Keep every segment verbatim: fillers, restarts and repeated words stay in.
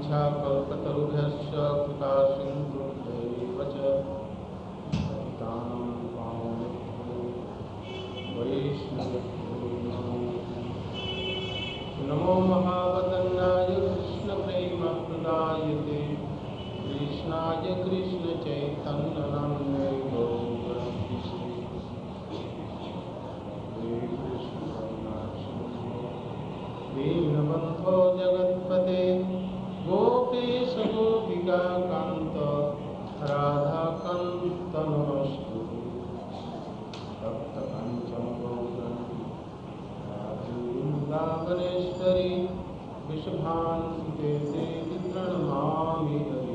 वाञ्छाकल्पतरुभ्यश्च कृपा सिन्धुभ्यैव च पतितानां पावनेभ्यो वैष्णवेभ्यो नमो महावदन्नाय कृष्णप्रेमप्रदायते कृष्णाय कृष्णचैतन्यनाम्ने गौरङ्गिसे हे कृष्ण दीनबन्धो जगत्पते गोपेश गोपिकान्त राधाकान्त नमस्तुते तप्तकाञ्चन गौरङ्गी राधे वृन्दावनेश्वरी वृषभानुसुते देवी प्रणमामि हरि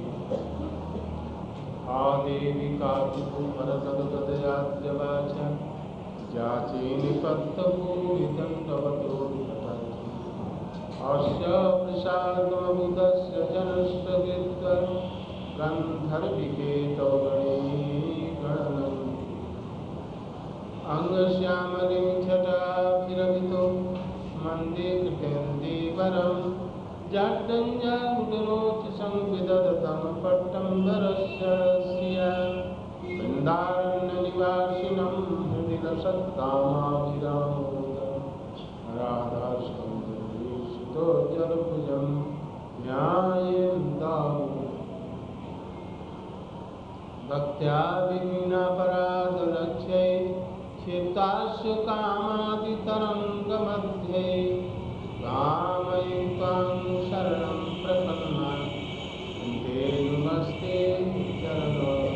आदेवी काकुभरतगदयाद्यवाचा याचे निपत्तभूमिदण्डवतो अस्य प्रसादममुदस्य जनस्य विद्व गन्धर्विकेतो गणेगणनन्ति अङ्गश्यामलिं छटाभिरभितो मन्दे कृतेन्दीवरं जाड्डञ्जानुदनोति संविदधतं पट्टम्बरस्य श्रिया वृन्दारण्यनिवासिनं हृदि रसत्कामाभिरामोदं राधास्कन्धेषितो जलभुजं न्यायेन्दाम् भक्त्या विघ्नापराधलक्ष्यै क्षिप्तास्य कामादितरङ्गमध्ये कामयि त्वां शरणं प्रपन्ना ते नमस्ते चरणं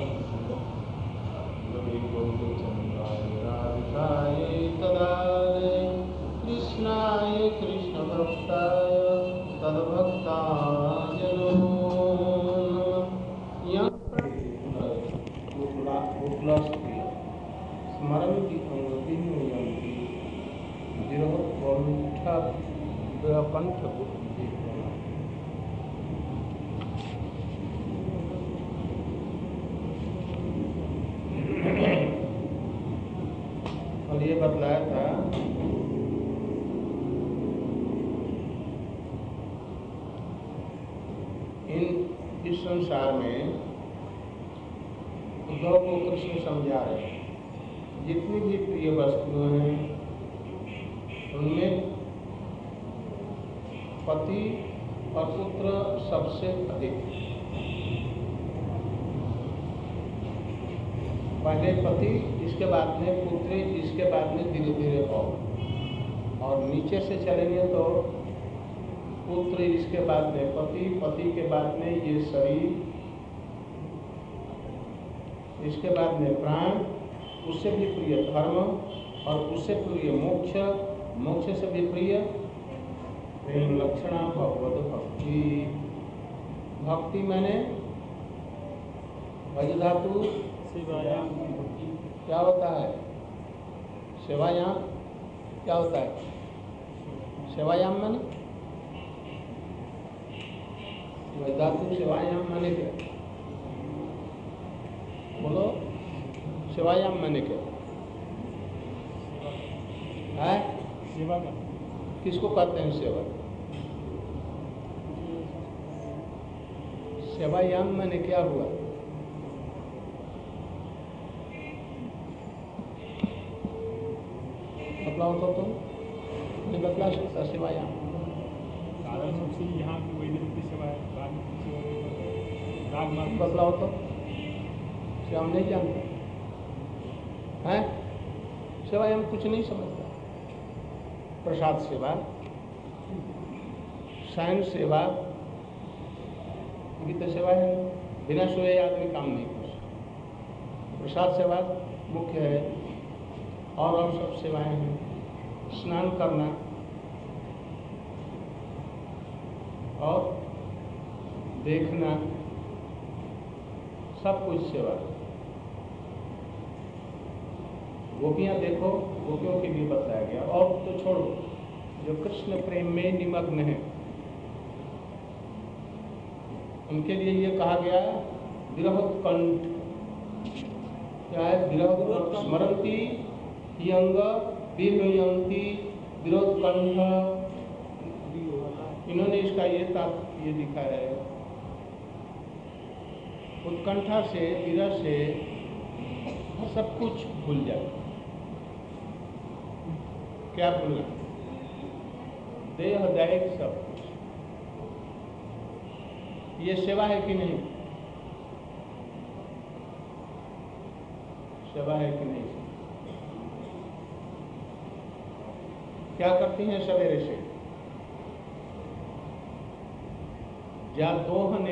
गोपीचन्द्राय राधिकाय तदालय कृष्णाय कृष्णभक्ताय तद्भक्ताय नमो नमः स्मरन्ति अंगतिन्यन्ति विरहकण्ठ विरहकण्ठ और ये बतलाया था इन इस संसार में उद्धव को कृष्ण समझा रहे हैं जितनी भी प्रिय वस्तुएं हैं उनमें पति और पुत्र सबसे अधिक। पहले पति, इसके बाद में पुत्री, इसके बाद में धीरे धीरे और और नीचे से चलेंगे तो पुत्र, इसके बाद में पति, पति के बाद में ये शरीर, इसके बाद में प्राण, उससे भी प्रिय धर्म और उससे प्रिय मोक्ष, मोक्ष से भी प्रिय प्रेम लक्षणा भगवत भक्ति। भक्ति मैंने भज धातु क्या होता है? सेवायाम क्या होता है? सेवायाम माने भज धातु सेवायाम माने क्या? बोलो, सेवायाम माने क्या है? सेवा का किसको कहते हैं? सेवा सेवायाम माने क्या हुआ? बतलाओ तो तुम नहीं बतला सकता। सेवायाम साधन सबसे यहाँ की वही की सेवा है। राग मार्ग बतलाओ तो, सेवा हम नहीं जानते हैं। सेवायाम कुछ नहीं समझता। प्रसाद सेवा, शयन सेवा, ये तो सेवा है। बिना सोए आदमी काम नहीं कर सकता। प्रसाद सेवा मुख्य है और और सब सेवाएं हैं। स्नान करना और देखना, सब कुछ सेवा। गोपियाँ देखो, गोपियों के लिए बताया गया। और तो छोड़ो, जो कृष्ण प्रेम में निमग्न है उनके लिए ये कहा गया विरहोत्कंठ। क्या है? विरह स्मरंती यंग विहयंती विरोधकंठ। इन्होंने इसका ये तात्पर्य लिखा है उत्कंठा से, विरह से सब कुछ भूल जाए। क्या भूलना? देह दैहिक सब कुछ। ये सेवा है कि नहीं? सेवा है कि नहीं? क्या करती हैं सवेरे से? या दोहने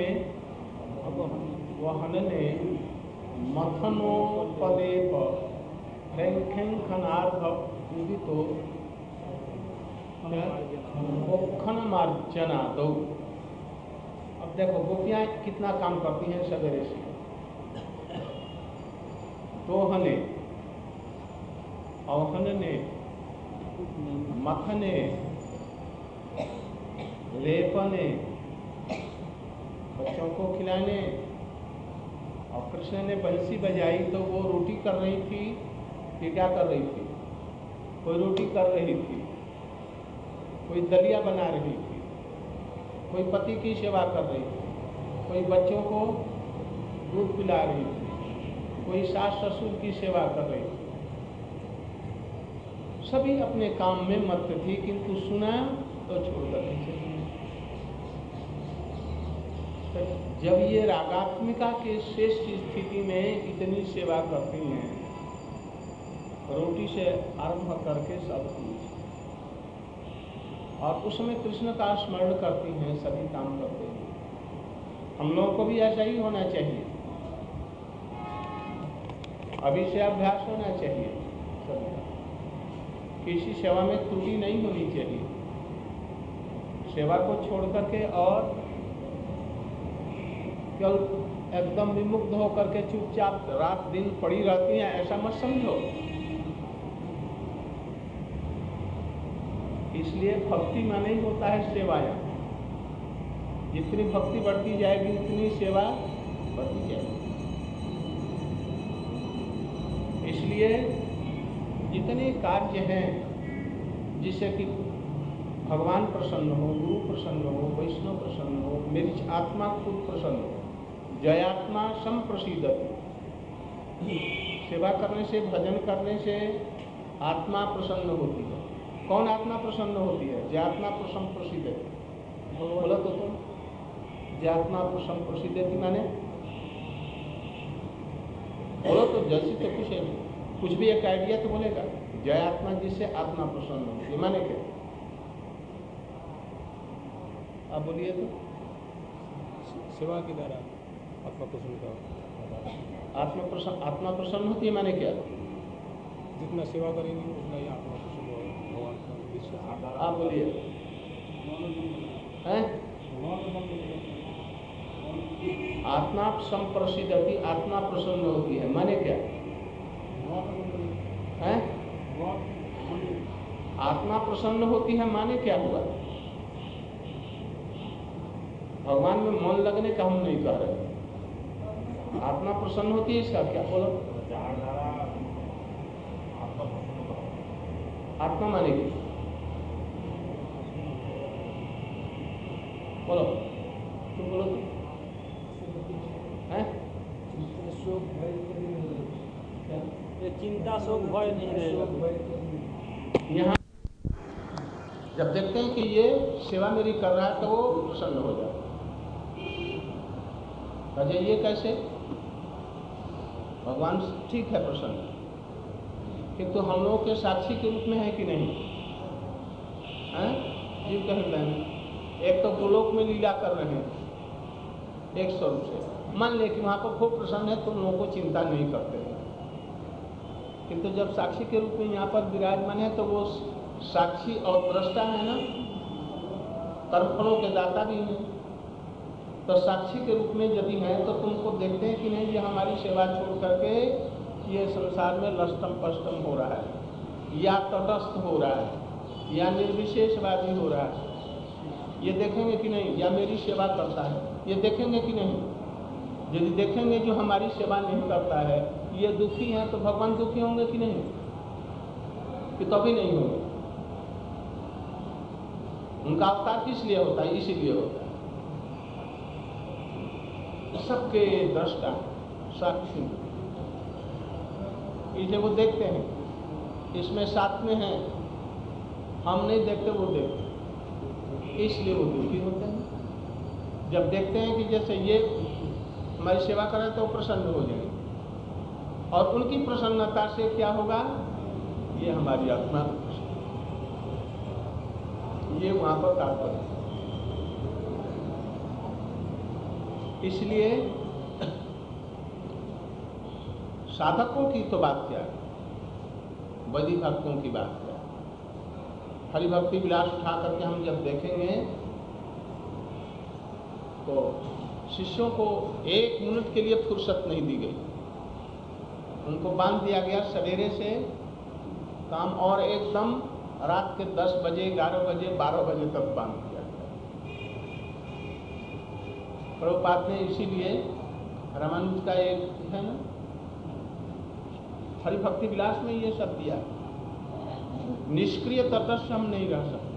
वहनने मथनोपदेप खनार्थ उदितो ओखन मार्जना दो। अब देखो गोपियां कितना काम करती हैं सवेरे से। दोहने, अवहनने, मथने, लेपने, बच्चों को खिलाने। और कृष्ण ने बंसी बजाई तो वो रोटी कर रही थी कि क्या कर रही थी? कोई रोटी कर रही थी, कोई दलिया बना रही थी, कोई पति की सेवा कर रही थी, कोई बच्चों को दूध पिला रही थी, कोई सास ससुर की सेवा कर रही थी। सभी अपने काम में मस्त थी, किंतु सुना तो छोड़कर नहीं चली। तो जब ये रागात्मिका के श्रेष्ठ स्थिति में इतनी सेवा करती हैं, रोटी से आरंभ करके सब कुछ, और उस समय कृष्ण का स्मरण करती हैं, सभी काम करते हैं। हम लोगों को भी ऐसा ही होना चाहिए, अभी से अभ्यास होना चाहिए सभी का। किसी सेवा में त्रुटि नहीं होनी चाहिए। सेवा को छोड़ करके और केवल एकदम विमुग्ध होकर के चुपचाप रात दिन पड़ी रहती हैं, ऐसा मत समझो। इसलिए भक्ति माने ही होता है सेवाया। जितनी भक्ति बढ़ती जाएगी उतनी सेवा बढ़ती जाएगी। इसलिए जितने कार्य हैं जिससे कि भगवान प्रसन्न हो, गुरु प्रसन्न हो, वैष्णव प्रसन्न हो, मेरी आत्मा खुद प्रसन्न हो, जयात्मा संप्रसिद्धति। सेवा करने से, भजन करने से आत्मा प्रसन्न होती है। कौन आत्मा प्रसन्न होती है? जयात्मा संप्रसिद्धति। बोला तो तुम, जयात्मा संप्रसिद्धति माने बोलो तो, जैसे तो कुछ है, कुछ भी एक आइडिया तो बोलेगा। जयात्मा जिससे आत्मा प्रसन्न हो, ये माने क्या? आप बोलिए तो। सेवा के द्वारा आत्मा प्रसन्न का, आत्मा प्रसन्न, आत्मा प्रसन्न होती है माने क्या? जितना सेवा करेंगे उतना ही आत्मा प्रसन्न होगा, भगवान का विश्वास। आप बोलिए हैं? आत्मा संप्रसिद्धति, आत्मा प्रसन्न होती है माने क्या है? आत्मा प्रसन्न होती है माने क्या हुआ? भगवान में मन लगने का हम नहीं कह रहे। आत्मा प्रसन्न होती है, इसका क्या? बोलो। आत्मा माने की बोलो, तुम बोलो तो हैं? चिंता शोक भय नहीं रहेगा। यहाँ जब देखते हैं कि ये सेवा मेरी कर रहा है तो वो प्रसन्न हो जाता है। अजय ये कैसे? भगवान ठीक है प्रसन्न, किंतु हम लोगों के साक्षी के रूप में है कि नहीं है? जीव के हृदय में एक तो गोलोक में लीला कर रहे हैं एक स्वरूप से, मान ले कि वहाँ पर खूब प्रसन्न है तो उन लोगों को चिंता नहीं करते, किंतु जब साक्षी के रूप में यहाँ पर विराजमान है तो वो साक्षी और दृष्टा है ना, कर्मफलों के दाता भी हैं। तो साक्षी के रूप में यदि है तो तुमको देखते हैं कि नहीं ये हमारी सेवा छोड़ करके ये संसार में लष्टम पष्टम हो रहा है, या तटस्थ हो रहा है, या निर्विशेषवादी हो रहा है, ये देखेंगे कि नहीं? या मेरी सेवा करता है, ये देखेंगे कि नहीं? यदि देखेंगे जो हमारी सेवा नहीं करता है, ये दुखी हैं, तो भगवान दुखी होंगे कि नहीं? कि तभी नहीं होंगे। उनका अवतार किस लिए होता है? इसीलिए होता है। सबके दृष्टा साक्षी, इसे वो देखते हैं, इसमें साथ में है, हम नहीं देखते वो देखते, इसलिए वो दुखी होते हैं। जब देखते हैं कि जैसे ये हमारी सेवा करें तो प्रसन्न हो जाएंगे, और उनकी प्रसन्नता से क्या होगा, ये हमारी आत्मा, ये वहां पर तात्पर्य। इसलिए साधकों की तो बात क्या है, वैदिक भक्तों की बात क्या है। हरिभक्ति विलास उठा करके हम जब देखेंगे तो शिष्यों को एक मिनट के लिए फुर्सत नहीं दी गई, उनको बांध दिया गया सवेरे से काम, और एकदम रात के दस बजे ग्यारह बजे बारह बजे तक बांध दिया गया। प्रभुपाद ने इसीलिए रामानुज का एक है ना हरिभक्ति विलास में ये सब दिया, निष्क्रिय तटस्थ हम नहीं रह सकते।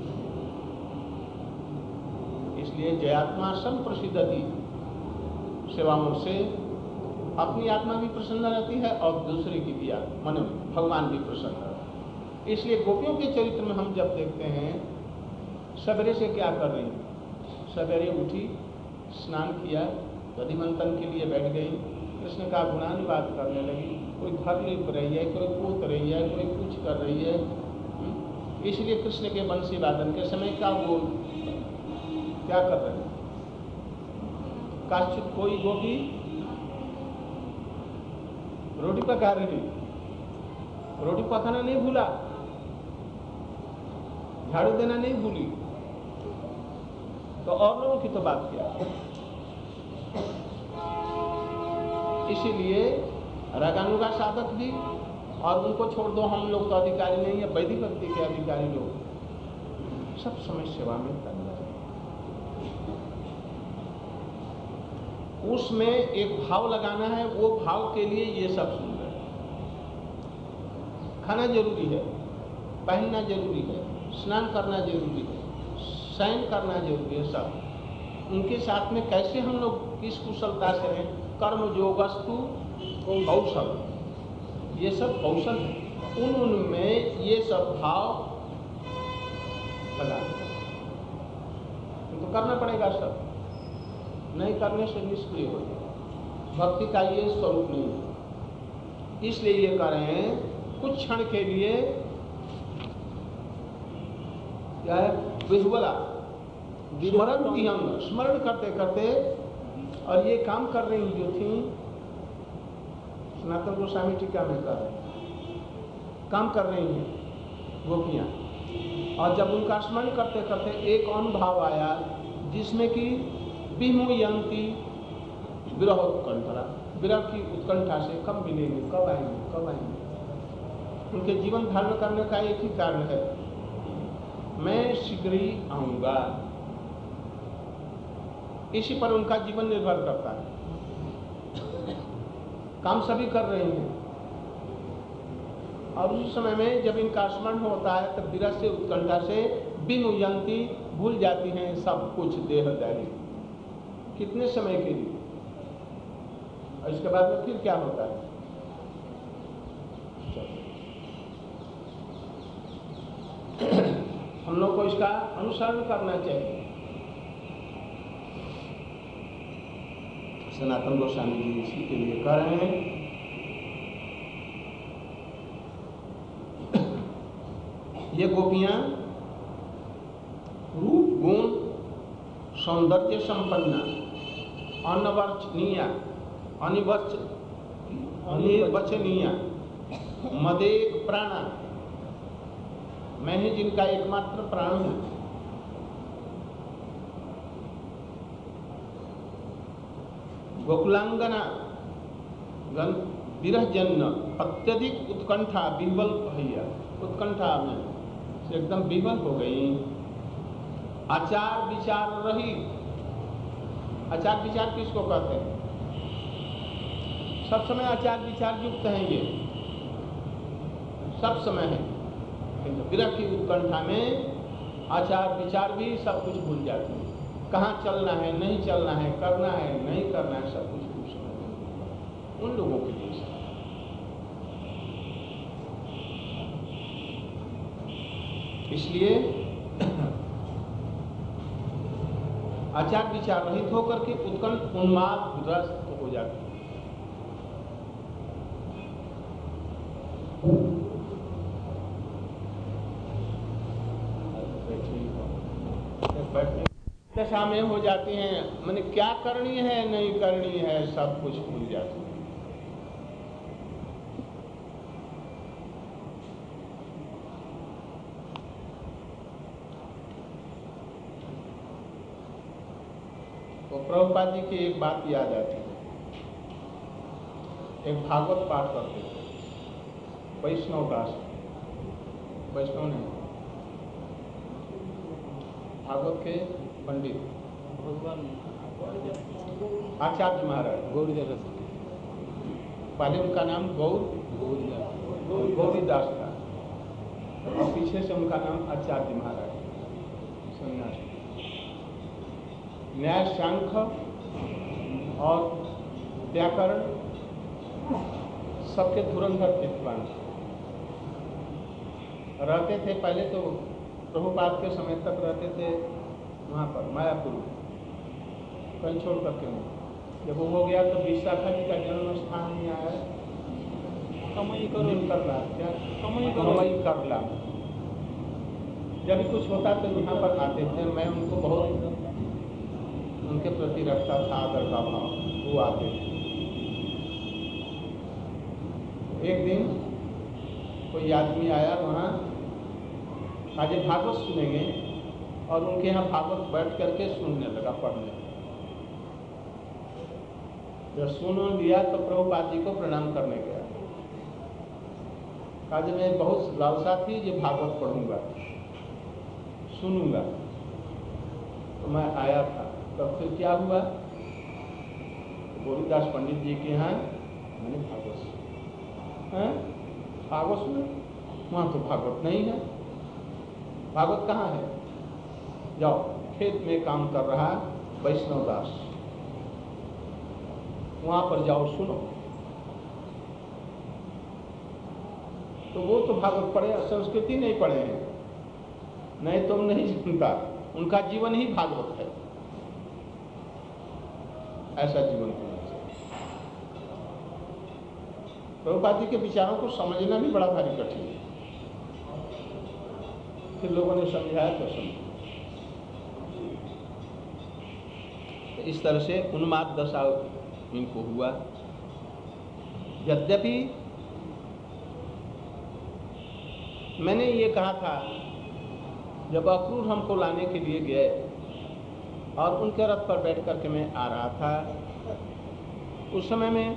इसलिए जयात्मा सम प्रसिद्धति, सेवाओं से अपनी आत्मा भी प्रसन्न रहती है और दूसरे की भी आत्मा, मन भगवान भी प्रसन्न रहता है। इसलिए गोपियों के चरित्र में हम जब देखते हैं, सवेरे से क्या कर रही, सवेरे उठी, स्नान किया, दधि मंथन के लिए बैठ गई, कृष्ण का गुणानुवाद करने लगी, कोई घर लिप रही है, कोई कूद रही है, कोई कुछ कर रही है। इसलिए कृष्ण के बंसी वादन के समय का वो क्या कर रहे हैं, काश्चित कोई गोपी रोटी पका रही, रोटी पकाना नहीं भूला, झाड़ू देना नहीं भूली, तो और लोगों की तो बात क्या। इसीलिए रागानुगा साधक भी, और उनको छोड़ दो, हम लोग तो अधिकारी नहीं है, वैदिक भक्ति के अधिकारी लोग सब समय सेवा में करना है। उसमें एक भाव लगाना है, वो भाव के लिए ये सब सुन रहे हैं। खाना जरूरी है, पहनना जरूरी है, स्नान करना जरूरी है, शयन करना जरूरी है, सब उनके साथ में कैसे हम लोग किस कुशलता से रहें, कर्म जो वस्तु कौशल, ये सब कौशल है, उन उनमें ये सब भाव लगा तो करना पड़ेगा सब, नहीं करने से निष्क्रिय हो जाए। भक्ति का ये स्वरूप नहीं है। इसलिए ये कह रहे हैं कुछ क्षण के लिए क्या है, विह्वला स्मरण की, हम स्मरण करते करते, और ये काम कर रही जो थी, सनातन गोस्वामी टीका में कर रहे काम कर रही हैं गोपियाँ, और जब उनका स्मरण करते करते एक अनुभव आया जिसमें कि विमुयंती विरह उत्कंठा, विरह की उत्कंठा से कब मिलेंगे, कब आएंगे, कब आएंगे। उनके जीवन धारण करने का एक ही कारण है, मैं शीघ्र ही आऊंगा। इसी पर उनका जीवन निर्भर करता है। काम सभी कर रहे हैं, और उस समय में जब इनका स्मरण होता है तब विरह से उत्कंठा से विमुयंती भूल जाती हैं सब कुछ देहदारी, कितने समय के लिए, और इसके बाद में फिर क्या होता है। हम लोग को इसका अनुसरण करना चाहिए। सनातन गोस्वामी जी इसी के लिए कह रहे हैं, ये गोपियां रूप गुण सौंदर्य संपन्ना, अनवर्चनीय अनिवर्च अनिर्वचनीय, मदेक प्राणा, मैं ही जिनका एकमात्र प्राण हूं। गोकुलांगना विरह जन्य, अत्यधिक उत्कंठा विह्वल भैया, उत्कंठा में से एकदम विह्वल हो गई। आचार विचार रही, आचार विचार किसको कहते हैं, सब समय आचार विचार युक्त हैं, ये सब समय है। विरह की उत्कंठा में आचार विचार भी सब कुछ भूल जाते हैं, कहाँ चलना है, नहीं चलना है, करना है, नहीं करना है, सब कुछ उस समय उन लोगों के लिए सब। इसलिए आचार विचार रहित होकर के उत्कंठ उन्माद ग्रस्त हो जाते हैं। दशा में हो जाती हैं, मैंने क्या करनी है नहीं करनी है सब कुछ भूल जाती है। तो प्रभुपाद जी की एक बात याद आती है। एक भागवत पाठ करते थे वैष्णव दास, वैष्णव नहीं, भागवत के पंडित भगवान आचार्य महाराज गौरीदास पहले उनका नाम गौर गौरीदास गौरीदास था और पीछे से उनका नाम आचार्य महाराज सन्यासी। न्याय सांख्य और व्याकरण सबके धुरंधर विद्वान रहते थे। पहले तो प्रभुपाद के समय तक रहते थे वहाँ पर मायापुर, कहीं छोड़ करके नहीं। जब वो हो गया तो विशाखा जी का जन्म स्थान ही आया कमाई करो करला, क्या कमाई करो कमाई करला। जब कुछ होता तो यहाँ पर आते थे। मैं उनको बहुत उनके प्रति रखता था आदर का भाव, वो आते थे। एक दिन कोई आदमी आया वहाँ, आज भागवत सुनेंगे, और उनके यहाँ भागवत बैठ करके सुनने लगा, पढ़ने। जब सुन लिया तो प्रभुपाद जी को प्रणाम करने गया। आज मैं बहुत लालसा थी जो भागवत पढ़ूंगा, सुनूंगा, तो मैं आया था। तब फिर क्या हुआ, गौरीदास पंडित जी के यहाँ मैंने भागवत सुना। भागवत सुना, वहाँ तो भागवत नहीं है। भागवत कहाँ है? जाओ, खेत में काम कर रहा वैष्णव दास, वहाँ पर जाओ सुनो। तो वो तो भागवत पढ़े, संस्कृति नहीं पढ़े हैं, नहीं तुम नहीं सुनता। उनका जीवन ही भागवत है। ऐसा जीवन होना चाहिए। प्रभुपाद जी के विचारों को समझना भी बड़ा भारी कठिन है। फिर लोगों ने समझाया तो समझा। इस तरह से उन्माद दशा इनको हुआ। यद्यपि मैंने ये कहा था, जब अक्रूर हमको लाने के लिए गए और उनके रथ पर बैठ करके मैं आ रहा था, उस समय में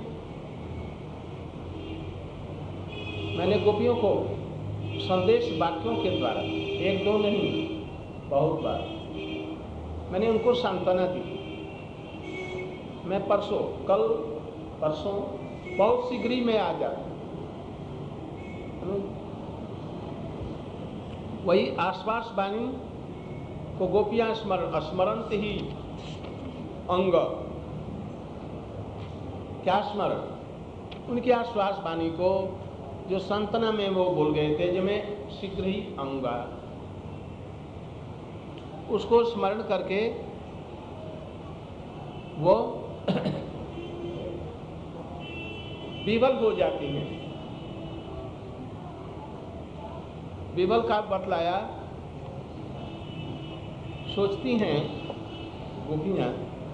मैंने गोपियों को संदेश वाक्यों के द्वारा, एक दो नहीं बहुत बार, मैंने उनको सांत्वना दी। मैं परसों, कल परसों बहुत शीघ्र ही मैं आ जाता। वही आश्वास वाणी को गोपियां स्मरण स्मरणत ही अंग, क्या स्मरण? उनके आश्वास वाणी को जो संतना में वो बोल गए थे, जो मैं शीघ्र ही आऊंगा, उसको स्मरण करके वो विवल हो जाती हैं। विवल का बतलाया, सोचती हैं गोपियां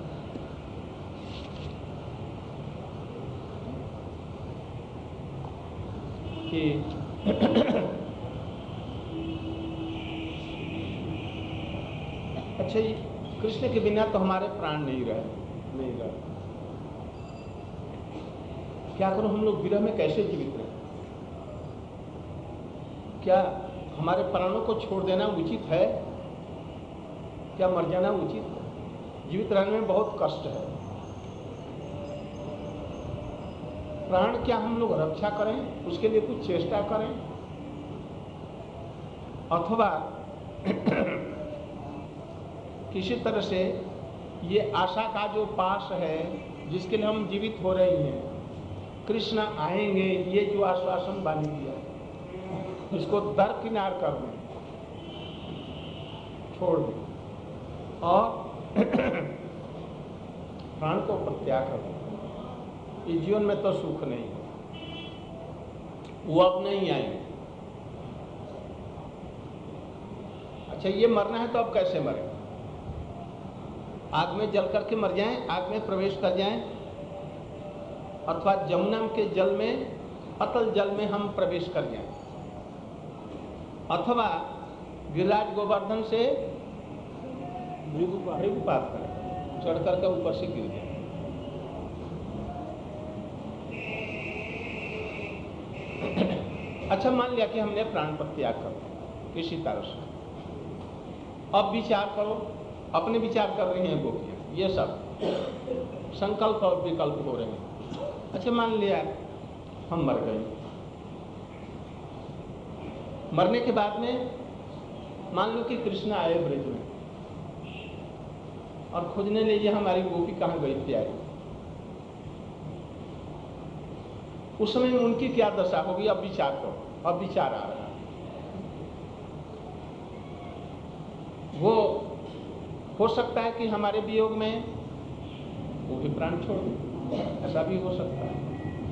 कि अच्छा, कृष्ण के बिना तो हमारे प्राण नहीं रहे, नहीं रहे, क्या करूं? हम लोग विरह में कैसे जीवित रहे? क्या हमारे प्राणों को छोड़ देना उचित है? क्या मर जाना उचित है? जीवित रहने में बहुत कष्ट है। प्राण क्या हम लोग रक्षा करें, उसके लिए कुछ चेष्टा करें, अथवा किसी तरह से ये आशा का जो पाश है जिसके लिए हम जीवित हो रहे हैं, कृष्ण आएंगे, ये जो आश्वासन वाणी दिया, इसको दरकिनार कर दें, छोड़ दें और प्राण को प्रत्याग कर दें। इस जीवन में तो सुख नहीं, वो अब नहीं आएंगे। अच्छा, ये मरना है तो अब कैसे मरें? आग में जल करके मर जाएं, आग में प्रवेश कर जाएं, अथवा जमुना के जल में, अतल जल में हम प्रवेश कर जाएं, अथवा गिरिराज गोवर्धन से भृगुपात करें, चढ़ करके ऊपर से गिर जाए। अच्छा, मान लिया कि हमने प्राण त्याग कर दिया किसी तरह से। अब विचार करो, अपने विचार कर रही हैं गोपियां, ये सब संकल्प और विकल्प हो रहे हैं। अच्छा, मान लिया हम मर गए, मरने के बाद में मान लो कि कृष्ण आए ब्रज में और खोजने ले हमारी गोपी कहाँ गई प्यारी, उस समय उनकी क्या दशा होगी? अब विचार करो, अब विचार आ रहा है। वो हो सकता है कि हमारे वियोग में वो भी प्राण छोड़ दे, ऐसा भी हो सकता है।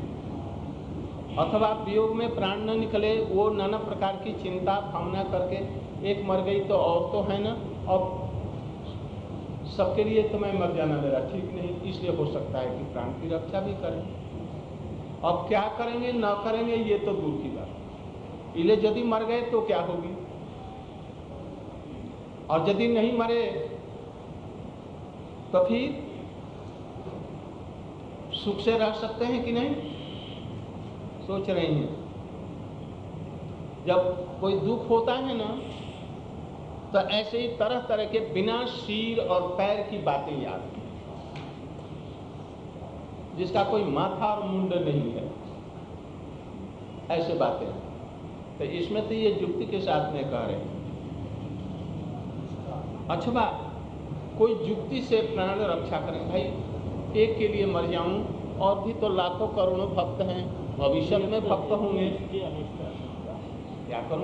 अथवा वियोग में प्राण न निकले, वो नाना प्रकार की चिंता भावना करके, एक मर गई तो और तो है ना, और सबके लिए तो मैं मर जाना मेरा ठीक नहीं, इसलिए हो सकता है कि प्राण की रक्षा भी करें। अब क्या करेंगे न करेंगे ये तो दूर की बात, इसलिए यदि मर गए तो क्या होगी, और यदि नहीं मरे तो फिर सुख से रह सकते हैं कि नहीं? सोच रही हैं। जब कोई दुख होता है ना, तो ऐसे ही तरह तरह के बिना सिर और पैर की बातें याद हैं, जिसका कोई माथा और मुंड नहीं है, ऐसे बातें हैं। तो इसमें तो ये युक्ति के साथ में कह रहे हैं। अच्छा, कोई युक्ति से प्राण रक्षा करें। भाई, एक के लिए मर जाऊं, और भी तो लाखों करोड़ों भक्त हैं, भविष्य में भक्त होंगे, क्या करूं?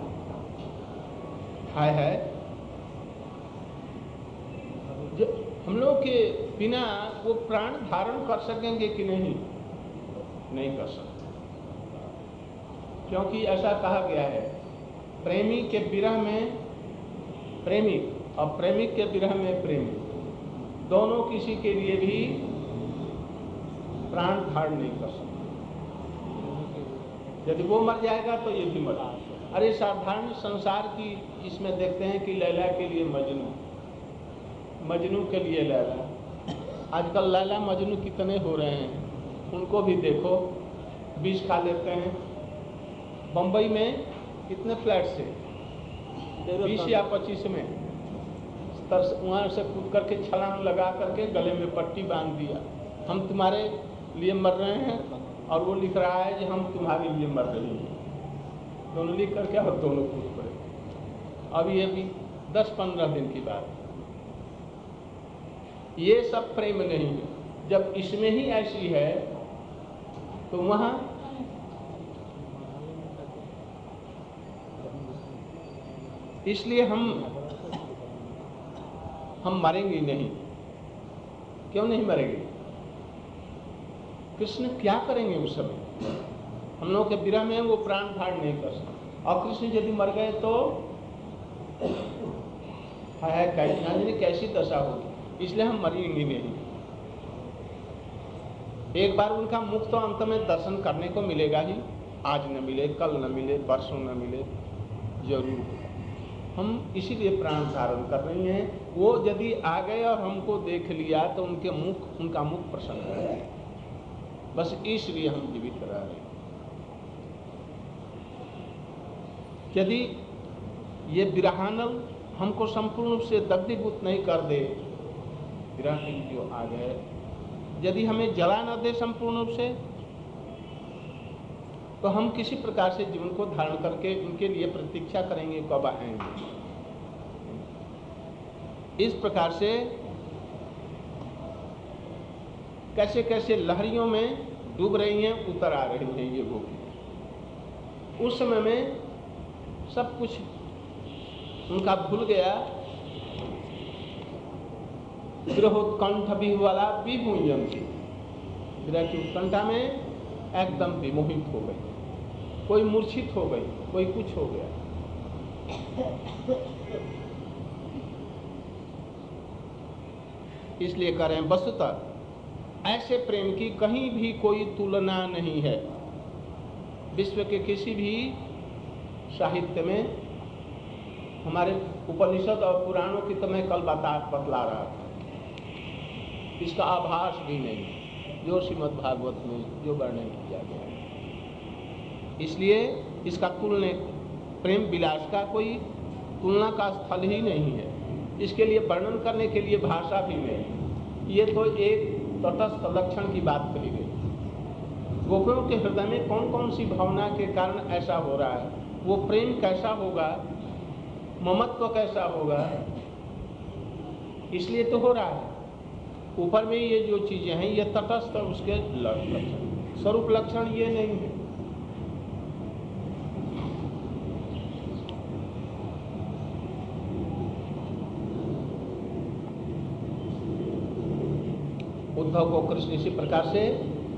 हाय हाय, जो हम लोग के बिना वो प्राण धारण कर सकेंगे कि नहीं? नहीं कर सकते, क्योंकि ऐसा कहा गया है, प्रेमी के विरह में प्रेमिक और प्रेमिक के विरह में प्रेमी, दोनों किसी के लिए भी प्राण धारण नहीं कर सकते। यदि वो मर जाएगा तो ये भी मर जाएगा। अरे साधारण संसार की इसमें देखते हैं कि लैला के लिए मजनू, मजनू के लिए लैला। आजकल लैला मजनू कितने हो रहे हैं, उनको भी देखो, विष खा लेते हैं। बम्बई में कितने फ्लैट से बीस या पच्चीस में वहाँ से कूद करके छलांग लगा करके गले में पट्टी बांध दिया, हम तुम्हारे लिए मर रहे हैं, और वो लिख रहा है कि हम तुम्हारे लिए मर रहे हैं। दोनों लिख करके और दोनों कूद पड़े। अब ये भी दस पंद्रह दिन की बात। ये सब प्रेम नहीं है। जब इसमें ही ऐसी है तो वहाँ इसलिए हम हम मरेंगे नहीं। क्यों नहीं मरेंगे? कृष्ण क्या करेंगे उस समय? हम लोग के विरह में वो प्राण धारण नहीं कर सकते, और कृष्ण यदि मर गए तो है कैसी कैसी दशा होगी, इसलिए हम मरेंगे नहीं। एक बार उनका मुख तो अंत में दर्शन करने को मिलेगा ही, आज न मिले, कल न मिले, परसों न मिले, जरूर। हम इसीलिए प्राण धारण कर रहे हैं। वो यदि आ गए और हमको देख लिया तो उनके मुख उनका मुख प्रसन्न है, बस इसलिए हम जीवित रह रहे हैं। यदि ये विरहानल हमको संपूर्ण रूप से दग्धीभूत नहीं कर दे, विरह जो आ गए, यदि हमें जला न दे संपूर्ण रूप से, तो हम किसी प्रकार से जीवन को धारण करके उनके लिए प्रतीक्षा करेंगे कब आएंगे। इस प्रकार से कैसे कैसे लहरियों में डूब रही हैं, उतर आ रही हैं ये गोपियाँ। उस समय में सब कुछ उनका भूल गया, विरहोत्कंठ भी वाला विभूयंती, विरह की उत्कंठा में एकदम विमोहित हो गई, कोई मूर्छित हो गई, कोई कुछ हो गया। इसलिए कह रहे हैं वस्तुतः ऐसे प्रेम की कहीं भी कोई तुलना नहीं है। विश्व के किसी भी साहित्य में, हमारे उपनिषद और पुराणों की तो मैं कल बता बतला रहा था, इसका आभास भी नहीं जो श्रीमद् भागवत में जो वर्णन किया गया है। इसलिए इसका तुलने, प्रेम विलास का कोई तुलना का स्थल ही नहीं है। इसके लिए वर्णन करने के लिए भाषा भी नहीं। ये तो एक तटस्थ लक्षण की बात कही गई। गोपियों के हृदय में कौन कौन सी भावना के कारण ऐसा हो रहा है, वो प्रेम कैसा होगा, ममत्व कैसा होगा, इसलिए तो हो रहा है। ऊपर में ये जो चीजें हैं ये तटस्थ उसके लक्षण, स्वरूप लक्षण ये नहीं है। उद्धव को कृष्ण इसी प्रकार से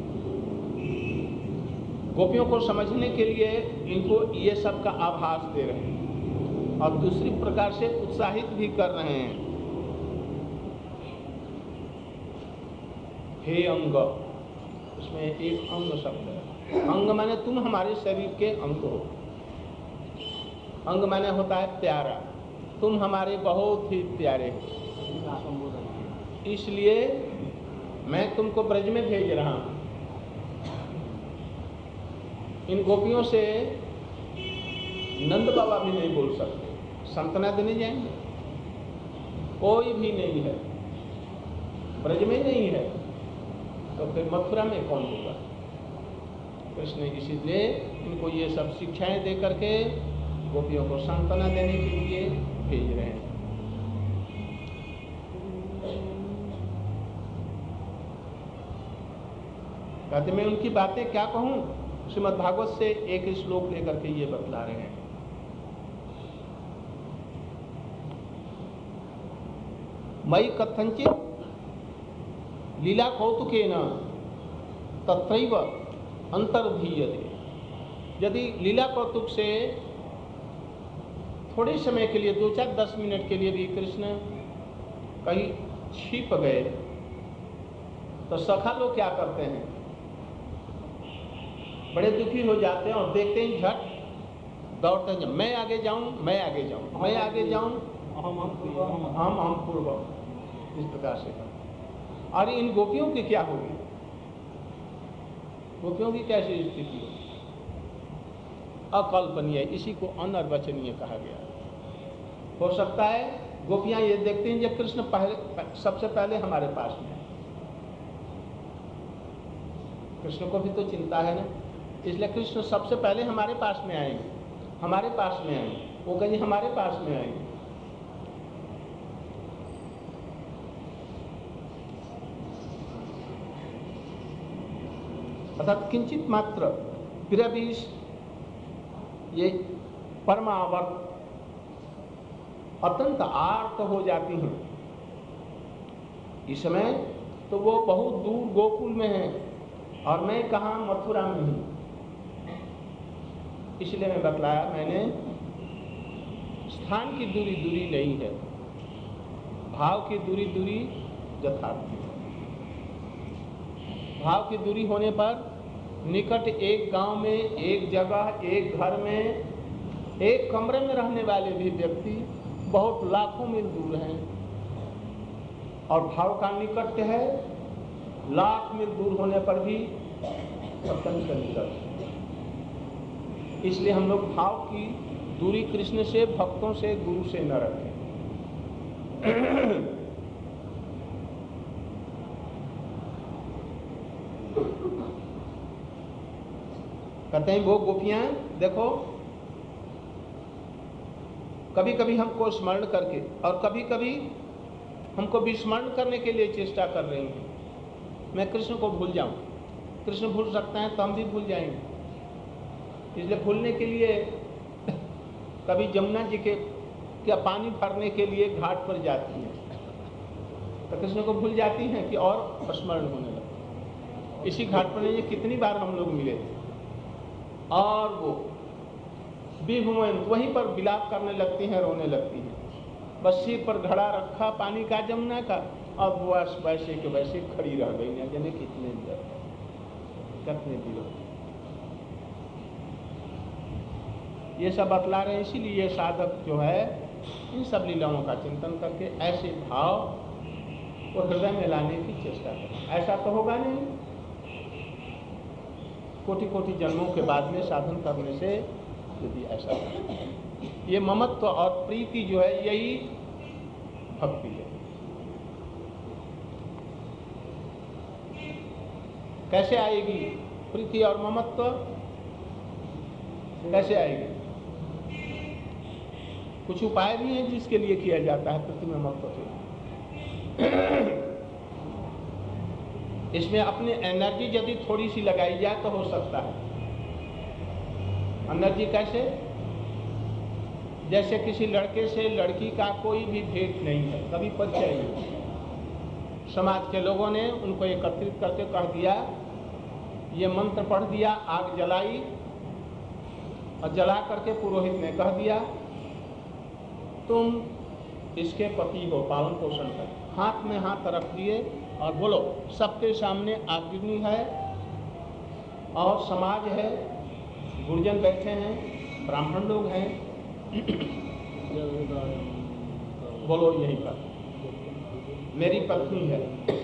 गोपियों को समझने के लिए इनको ये सब का आभास दे रहे हैं और दूसरी प्रकार से उत्साहित भी कर रहे हैं। हे अंग, उसमें एक अंग शब्द है। अंग माने तुम हमारे शरीर के अंग हो। अंग माने होता है प्यारा, तुम हमारे बहुत ही प्यारे हो, इसलिए मैं तुमको ब्रज में भेज रहा हूं। इन गोपियों से नंद बाबा भी नहीं बोल सकते, सांत्वना देने जाएंगे, कोई भी नहीं है, ब्रज में नहीं है, तो फिर मथुरा में कौन होगा। कृष्ण इसीलिए इनको ये सब शिक्षाएं दे करके गोपियों को सांत्वना देने के लिए भेज रहे हैं। कहते मैं उनकी बातें क्या कहूं, श्रीमद् भागवत से एक श्लोक लेकर के ये बतला रहे हैं। मयि कथंचित लीला कौतुकेन तत्रैव अंतर्धीयते। यदि लीला कौतुक से थोड़े समय के लिए, दो चार दस मिनट के लिए भी कृष्ण कहीं छिप गए तो सखा लोग क्या करते हैं, बड़े दुखी हो जाते हैं और देखते ही झट दौड़ते हैं, मैं आगे जाऊं, मैं आगे जाऊं, मैं आगे जाऊं, हम हम हम पूर्व, इस प्रकार से। और इन गोपियों की क्या होगी, गोपियों की कैसी स्थिति होगी, अकल्पनीय, इसी को अनर्वचनीय कहा गया। हो सकता है गोपियां ये देखते हैं जब कृष्ण पहले सबसे पहले हमारे पास में, कृष्ण को भी तो चिंता है ना, इसलिए कृष्ण सबसे पहले हमारे पास में आएंगे, हमारे पास में आएंगे, वो कहीं हमारे पास में आएंगे। अर्थात किंचित मात्र विरविश, ये परमावर्त अत्यंत आर्त हो जाती हैं। इस समय तो वो बहुत दूर गोकुल में है और मैं कहाँ मथुरा में हूँ। इसलिए मैं बतलाया मैंने, स्थान की दूरी दूरी नहीं है, भाव की दूरी दूरी यथार्थ है। भाव की दूरी होने पर निकट एक गांव में, एक जगह, एक घर में, एक कमरे में रहने वाले भी व्यक्ति बहुत लाखों मील दूर हैं, और भाव का निकट है, लाख मील दूर होने पर भी अत्यंत निकट। इसलिए हम लोग भाव की दूरी कृष्ण से, भक्तों से, गुरु से न रखें। कहते हैं वो गोपियां देखो, कभी कभी हमको स्मरण करके और कभी कभी हमको विस्मरण करने के लिए चेष्टा कर रही हैं। मैं कृष्ण को भूल जाऊं। कृष्ण भूल सकता है तो हम भी भूल जाएंगे। इसलिए भूलने के लिए कभी जमुना जी के क्या पानी भरने के लिए घाट पर जाती हैं तो कृष्ण को भूल जाती हैं कि और स्मरण होने लगता। इसी घाट पर ये कितनी बार हम लोग मिले थे और वो विभुमन वहीं पर विलाप करने लगती हैं, रोने लगती हैं। बस सिर पर घड़ा रखा पानी का जमुना का, अब वो वैसे के वैसे खड़ी रह गई। न जाने कितने देर कितने दिनों। ये सब बतला रहे हैं। इसीलिए ये साधक जो है इन सब लीलाओं का चिंतन करके ऐसे भाव को हृदय में लाने की चेष्टा करें। ऐसा तो होगा नहीं। कोटि कोटि जन्मों के बाद में साधन करने से यदि ऐसा हो। ये ममत्व और प्रीति जो है यही भक्ति है। कैसे आएगी प्रीति और ममत्व? कैसे आएगी? कुछ उपाय भी हैं जिसके लिए किया जाता है प्रीति में ममत्व से। इसमें अपनी एनर्जी यदि थोड़ी सी लगाई जाए तो हो सकता है। एनर्जी कैसे? जैसे किसी लड़के से लड़की का कोई भी भेंट नहीं है, कभी परिचय नहीं। समाज के लोगों ने उनको एकत्रित करके कह दिया, ये मंत्र पढ़ दिया, आग जलाई और जला करके पुरोहित ने कह दिया तुम इसके पति हो, पालन पोषण कर। हाथ में हाथ रख दिए और बोलो, सबके सामने अग्नि है और समाज है, गुरुजन बैठे हैं, ब्राह्मण लोग हैं, बोलो यही पर मेरी पत्नी है,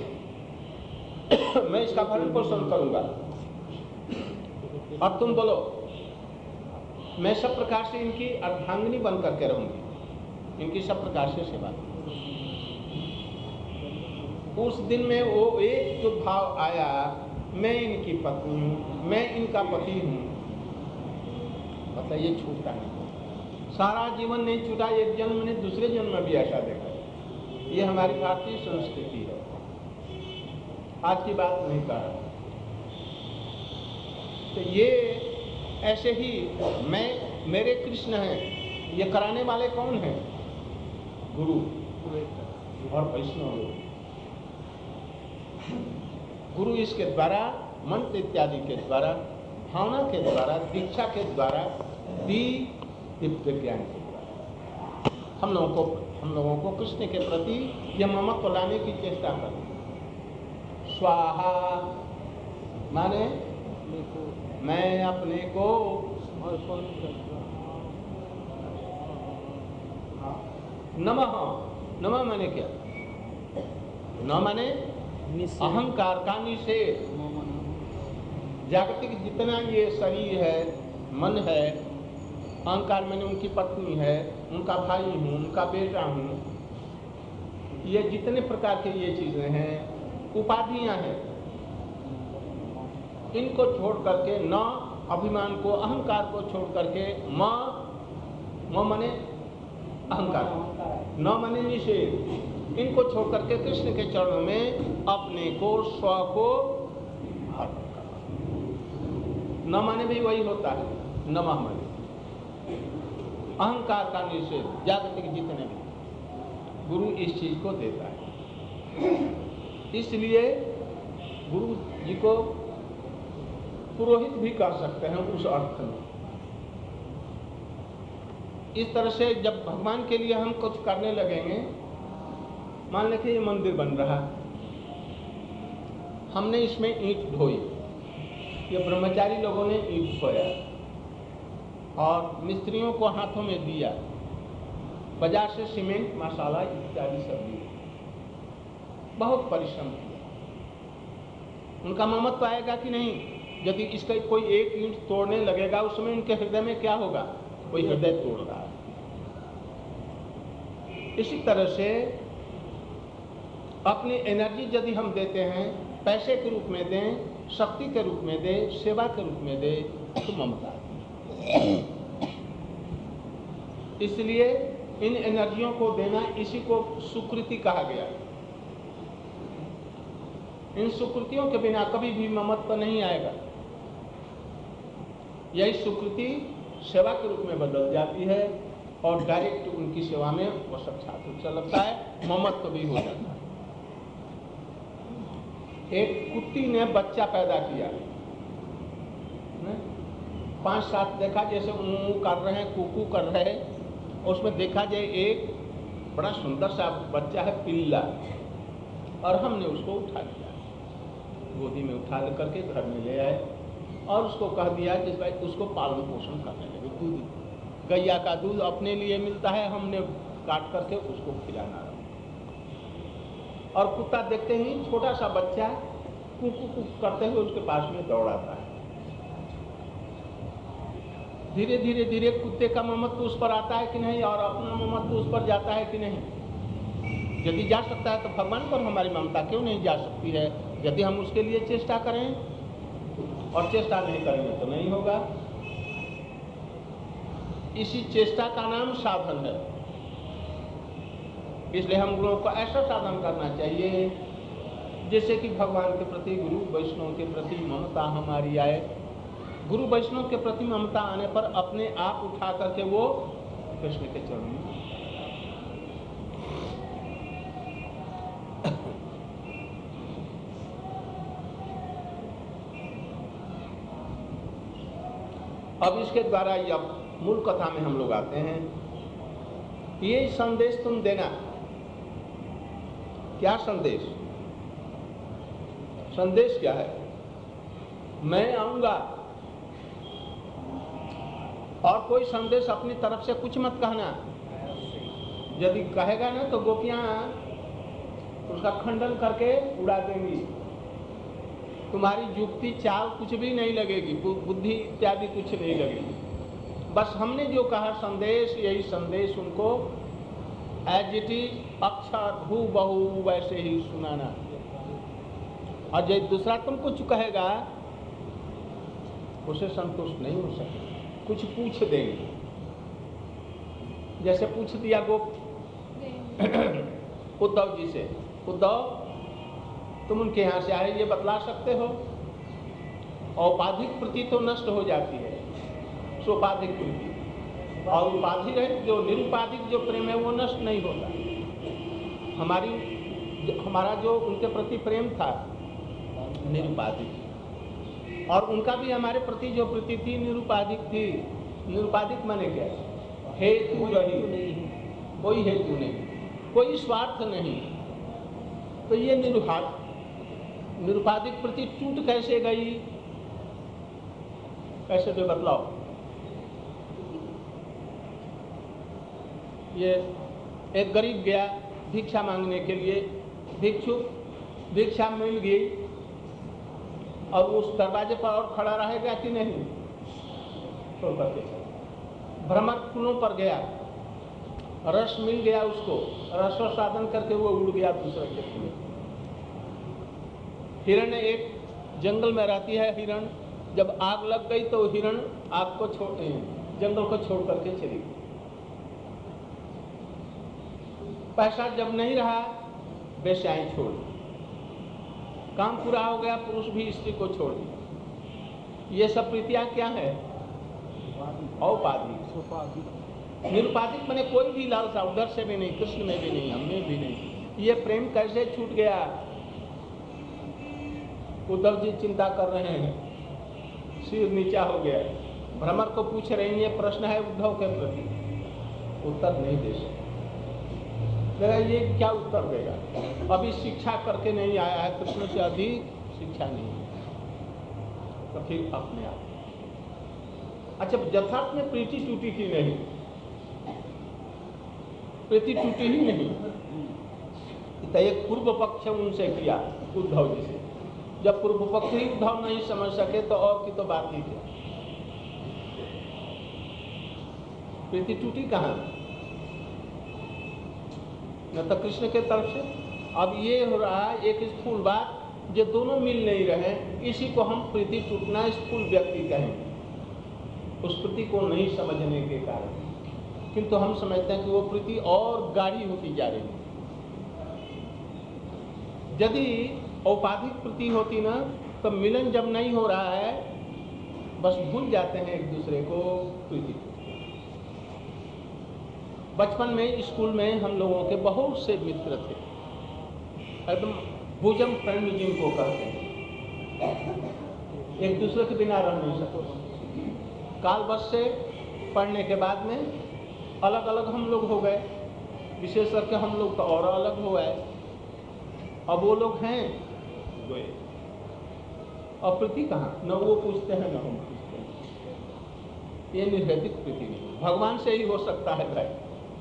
मैं इसका भरण पोषण करूंगा और तुम बोलो मैं सब प्रकार से इनकी अर्धांगिनी बन करके रहूंगी, इनकी सब प्रकार से सेवा। उस दिन में वो एक जो भाव आया, मैं इनकी पत्नी हूँ, मैं इनका पति हूँ, मतलब ये छूटता नहीं। सारा जीवन नहीं छूटा, एक जन्म ने दूसरे जन्म में भी ऐसा देखा। ये हमारी भारतीय संस्कृति है, आज की बात नहीं कर रहा। तो ये ऐसे ही मैं मेरे कृष्ण हैं, ये कराने वाले कौन हैं? गुरु और वैष्णव लोग। गुरु इसके द्वारा, मंत्र इत्यादि के द्वारा, भावना के द्वारा, दीक्षा के द्वारा, दी दिव्य ज्ञान के द्वारा हम लोगों को हम लोगों को कृष्ण के प्रति यह ममत्व लाने की चेष्टा करें। स्वाहा माने मैं अपने को नमः। नमः माने क्या? न माने अहंकार का निषेध। जागतिक जितना ये शरीर है, मन है, अहंकार मैंने उनकी पत्नी है, उनका भाई हूँ, उनका बेटा हूँ, ये जितने प्रकार के ये चीजें हैं, उपाधियां हैं, इनको छोड़ करके, न अभिमान को, अहंकार को छोड़ करके, म म मने अहंकार, न मने निषेध, इनको छोड़ करके कृष्ण के चरणों में अपने को, स्व को अर्पण करना। न माने भी वही होता है, नमः माने अहंकार का निषेध। जागतिक जितने भी गुरु इस चीज को देता है, इसलिए गुरु जी को पुरोहित भी कर सकते हैं उस अर्थ में। इस तरह से जब भगवान के लिए हम कुछ करने लगेंगे, मान लें कि ये मंदिर बन रहा है, हमने इसमें ईंट ढोई, ये ब्रह्मचारी लोगों ने ईंट ढोया और मिस्त्रियों को हाथों में दिया, बाजार से सीमेंट, मसाला इत्यादि सब दिए, बहुत परिश्रम किया। उनका ममत्व आएगा कि नहीं? यदि इसका कोई एक ईंट तोड़ने लगेगा, उस समय उनके हृदय में क्या होगा? कोई हृदय तोड़ रहा है। इसी तरह से अपनी एनर्जी यदि हम देते हैं, पैसे के रूप में दें, शक्ति के रूप में दें, सेवा के रूप में दें, तो ममता। इसलिए इन एनर्जियों को देना, इसी को सुकृति कहा गया। इन सुकृतियों के बिना कभी भी ममत्व नहीं आएगा। यही सुकृति सेवा के रूप में बदल जाती है और डायरेक्ट उनकी सेवा में वो साक्षात रूप से लगता है, ममत्व भी हो जाता है। एक कुत्ती ने बच्चा पैदा किया, पांच सात देखा जैसे ऊँ कर रहे हैं, कुकू कर रहे हैं, उसमें देखा जाए एक बड़ा सुंदर सा बच्चा है पिल्ला, और हमने उसको उठा लिया, गोदी में उठा करके घर में ले आए और उसको कह दिया कि भाई उसको पालन पोषण करने लगे। दूध, गैया का दूध अपने लिए मिलता है, हमने काट करके उसको खिलाना रहा। और कुत्ता देखते ही छोटा सा बच्चा कुकू कुकू करते हुए उसके पास में दौड़ाता है। धीरे धीरे धीरे कुत्ते का ममत्व उस पर आता है कि नहीं, और अपना ममत्व उस पर जाता है कि नहीं। यदि जा सकता है तो भगवान पर हमारी ममता क्यों नहीं जा सकती है? यदि हम उसके लिए चेष्टा करें, और चेष्टा नहीं करेंगे तो नहीं होगा। इसी चेष्टा का नाम साधन है। इसलिए हम लोगों को ऐसा साधन करना चाहिए जैसे कि भगवान के प्रति, गुरु वैष्णव के प्रति ममता हमारी आए। गुरु वैष्णव के प्रति ममता आने पर अपने आप उठा करके वो कृष्ण के चरणों में। अब इसके द्वारा यह मूल कथा में हम लोग आते हैं। ये संदेश तुम देना। क्या संदेश? संदेश क्या है? मैं आऊंगा, और कोई संदेश अपनी तरफ से कुछ मत कहना। यदि कहेगा ना तो गोपियां उसका खंडन करके उड़ा देंगी। तुम्हारी युक्ति चाल कुछ भी नहीं लगेगी, बुद्धि इत्यादि कुछ नहीं लगेगी। बस हमने जो कहा संदेश, यही संदेश उनको एज इट इज अक्षर हू बहू वैसे ही सुनाना। और जो दूसरा तुम कुछ कहेगा उसे संतुष्ट नहीं हो सके, कुछ पूछ देंगे। जैसे पूछ दिया गोप उद्धव जी से, उद्धव तुम उनके यहाँ से आए, ये बतला सकते हो? औपाधिक प्रति तो नष्ट हो जाती है, सोपाधिक प्रीति, और उपाधि रहित जो निरुपाधिक जो प्रेम है वो नष्ट नहीं होता। हमारी हमारा जो उनके प्रति प्रेम था निरुपाधिक, और उनका भी हमारे प्रति जो प्रीति थी निरुपाधिक थी। निरुपाधिक माने क्या? हेतु रही, कोई हेतु नहीं, कोई स्वार्थ नहीं। तो ये निरुपाधिक निरुपाधिक प्रति टूट कैसे गई? कैसे भी बतलाओ। ये एक गरीब गया भिक्षा मांगने के लिए, भिक्षु भिक्षा मिल गई, और उस दरवाजे पर और खड़ा रहेगा कि नहीं? छोड़ करके भ्रमर फूलों पर गया, रस मिल गया उसको, रस साधन करके वो उड़ गया दूसरे क्षेत्र में। हिरण, एक जंगल में रहती है हिरण, जब आग लग गई तो हिरण आग को छोड़ जंगल को छोड़ करके चली गई। पैसा जब नहीं रहा बेश्याएं छोड़, काम पूरा हो गया, पुरुष भी स्त्री को छोड़ दिया। ये सब प्रीतियां क्या है? औपाधिक। निरुपाधिक मैंने कोई भी लालसा उधर से भी नहीं, कृष्ण में भी नहीं, हमें भी नहीं। ये प्रेम कैसे छूट गया? उद्धव जी चिंता कर रहे हैं, सिर नीचा हो गया। भ्रमर को पूछ रहे हैं, ये प्रश्न है उद्धव के प्रति, उत्तर नहीं दे सकते। ये क्या उत्तर देगा? अभी शिक्षा करके नहीं आया है, कृष्ण से अधिक शिक्षा नहीं है, तो फिर अपने आप। अच्छा, यथार्थ में प्रीति टूटी की नहीं? प्रीति टूटी ही नहीं। तो एक पूर्व पक्ष उनसे किया उद्धव जी से, जब पूर्व पक्ष ही उद्धव नहीं समझ सके तो और की तो बात ही क्या। प्रीति टूटी कहाँ? न तो कृष्ण के तरफ से। अब ये हो रहा है एक स्थूल बात, जो दोनों मिल नहीं रहे, इसी को हम प्रीति टूटना स्थूल व्यक्ति कहेंगे, उस प्रीति को नहीं समझने के कारण। किंतु हम समझते हैं कि वो प्रीति और गाढ़ी होती जा रही है। यदि औपाधिक प्रीति होती ना, तो मिलन जब नहीं हो रहा है, बस भूल जाते हैं एक दूसरे को प्रीति। बचपन में स्कूल में हम लोगों के बहुत से मित्र थे, एकदम भुजम फ्रेंड जिनको कहते हैं, एक दूसरे के बिना रह नहीं सकते। काल बस से पढ़ने के बाद में अलग अलग हम लोग हो गए, विशेष करके हम लोग तो और अलग हो गए। अब वो लोग हैं गए, और प्रीति कहाँ, न वो पूछते हैं न हम पूछते हैं। ये निर्हेतुक प्रीति नहीं, भगवान से ही हो सकता है भाई।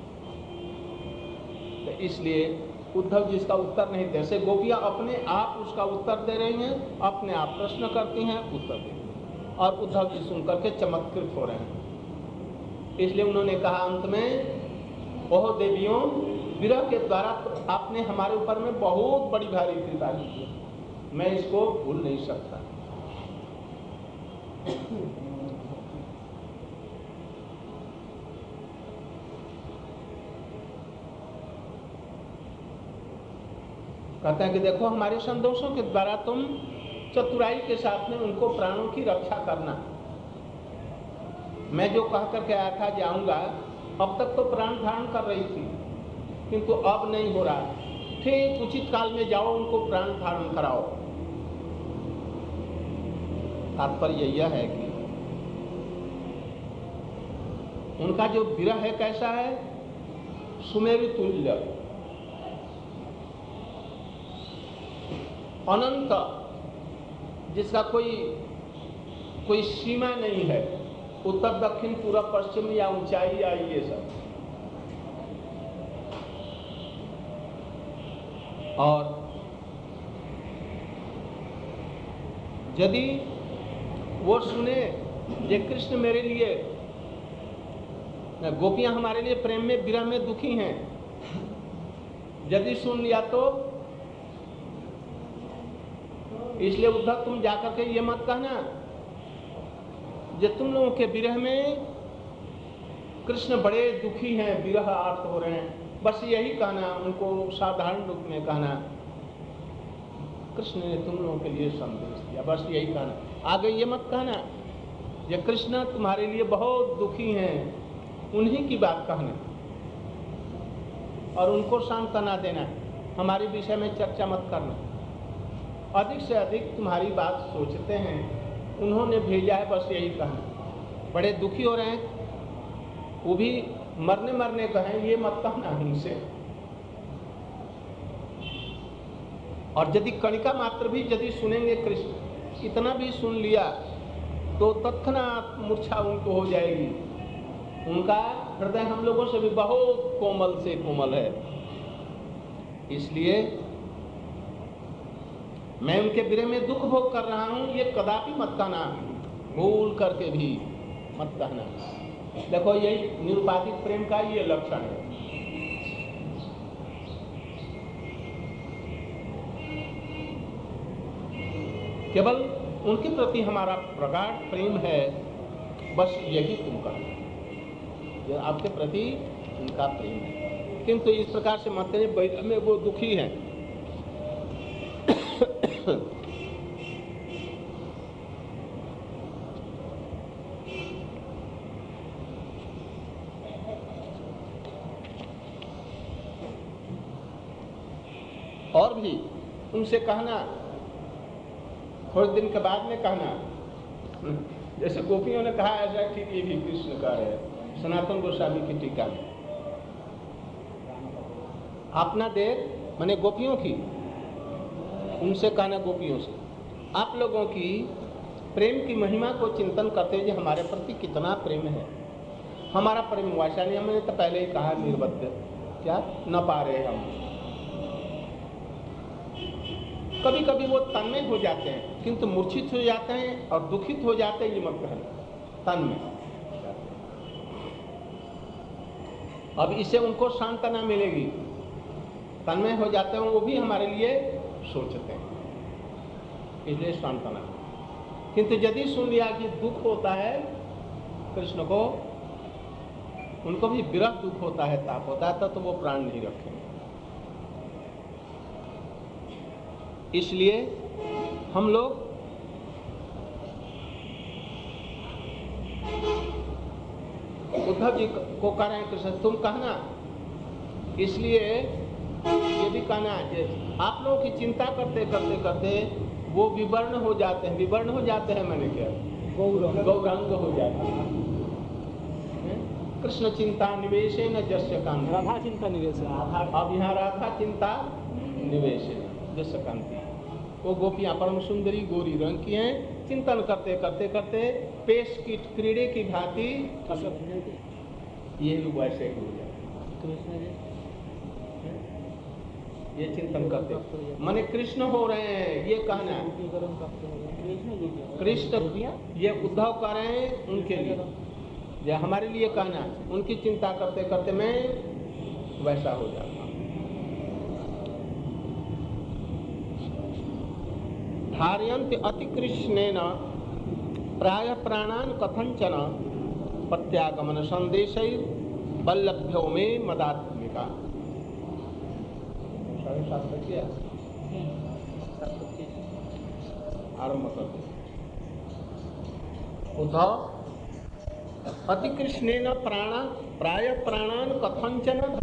तो इसलिए उद्धव जी इसका उत्तर नहीं दे, जैसे गोपियां अपने आप उसका उत्तर दे रही हैं, अपने आप प्रश्न करती हैं, उत्तर दे रही हैं, और उद्धव जी सुनकर के चमत्कृत हो रहे हैं। इसलिए उन्होंने कहा अंत में, ओह देवियों, विरह के द्वारा आपने हमारे ऊपर में बहुत बड़ी भारी कृपा की है, मैं इसको भूल नहीं सकता। कहते हैं कि देखो हमारे संतोषों के द्वारा तुम चतुराई के साथ में उनको प्राणों की रक्षा करना। मैं जो कह करके आया था जाऊंगा, अब तक तो प्राण धारण कर रही थी, किंतु अब नहीं हो रहा। ठीक उचित काल में जाओ, उनको प्राण धारण कराओ। तात्पर्य यह है कि उनका जो विरह है कैसा है, सुमेरु तुल्य, अनंत, जिसका कोई कोई सीमा नहीं है, उत्तर दक्षिण पूर्व पश्चिम या ऊंचाई या ये सब। और यदि वो सुने ये कृष्ण मेरे लिए, गोपियां हमारे लिए प्रेम में विरह में दुखी हैं, यदि सुन लिया तो इसलिए उद्धव तुम जाकर के ये मत कहना जे तुम लोगों के विरह में कृष्ण बड़े दुखी हैं, विरह आर्त हो रहे हैं। बस यही कहना, उनको साधारण रूप में कहना, कृष्ण ने तुम लोगों के लिए संदेश दिया, बस यही कहना। आगे ये मत कहना ये कृष्ण तुम्हारे लिए बहुत दुखी हैं, उन्हीं की बात कहना और उनको सांत्वना देना, हमारे विषय में चर्चा मत करना। अधिक से अधिक तुम्हारी बात सोचते हैं, उन्होंने भेजा है, बस यही कहना। बड़े दुखी हो रहे हैं, वो भी मरने मरने कहें, ये मत कहना हमसे। और यदि कणिका मात्र भी यदि सुनेंगे कृष्ण, इतना भी सुन लिया तो तत्क्षणात मूर्छा उनको हो जाएगी। उनका हृदय हम लोगों से भी बहुत कोमल से कोमल है, इसलिए मैं उनके विरह में दुख भोग कर रहा हूं, ये कदापि मत कहना, भूल करके भी मत कहना। देखो यही निरुपाधिक प्रेम का ये लक्षण है। केवल उनके प्रति हमारा प्रगाढ़ प्रेम है, बस यही तुम कहना, जो आपके प्रति उनका प्रेम है। किंतु इस प्रकार से मत कहिए में वो दुखी हैं। और भी उनसे कहना, थोड़े दिन के बाद में कहना, जैसे गोपियों ने कहा ऐसा ठीक ये भी कृष्ण का है। सनातन गोस्वामी की टीका में अपना देर माने गोपियों की, उनसे कहना गोपियों से, आप लोगों की प्रेम की महिमा को चिंतन करते हुए हमारे प्रति कितना प्रेम है। हमारा प्रेम वैसा नहीं, हमने तो पहले ही कहा निर्बद्ध, क्या न पा रहे हम। कभी कभी वो तन्मय हो जाते हैं, किंतु मूर्छित हो जाते हैं और दुखित हो जाते हैं, ये मत कहना, तन्मय। अब इसे उनको सांत्वना मिलेगी, तन्मय हो जाते हैं, वो भी हमारे लिए सोचते हैं, इसलिए सांत्वना। किंतु यदि सुन लिया कि दुख होता है कृष्ण को, उनको भी विरह दुख होता है, ताप होता है, तो, तो वो प्राण नहीं रखेंगे। इसलिए हम लोग उद्धव जी को कह रहे हैं कृष्ण तुम कहना, इसलिए ये भी कहना है कि आप लोगों की चिंता करते करते करते वो विवर्ण हो जाते हैं। विवर्ण हो जाते हैं मैंने क्या, गौरंग गौरांग हो जाते हैं। कृष्ण चिंता निवेशेन जस्य कांति, राधा चिंता निवेश अब यहाँ राधा चिंता निवेशेन जस्य कांति, वो गोपियाँ परम सुंदरी गोरी रंग की हैं। चिंतन करते करते करते पेश की क्रीड़े की भांति ये भी वैसे ही हो जाते हैं। ये चिंतन करते माने कृष्ण हो रहे हैं, ये कहना है। कृष्ण ये उद्धव कर रहे हैं उनके लिए, ये हमारे लिए कहना है। उनकी चिंता करते करते मैं वैसा हो जाता हूँ। धारयन्ति अति कृष्णेन प्राय प्राणान कथंचन प्रत्यागमन संदेशैर वल्लभ्यो में मदात्मिका। साढ़े सात तक किया आरंभ करते। उद्धव अति कृष्णेन प्राण प्राय प्राणान कथंचन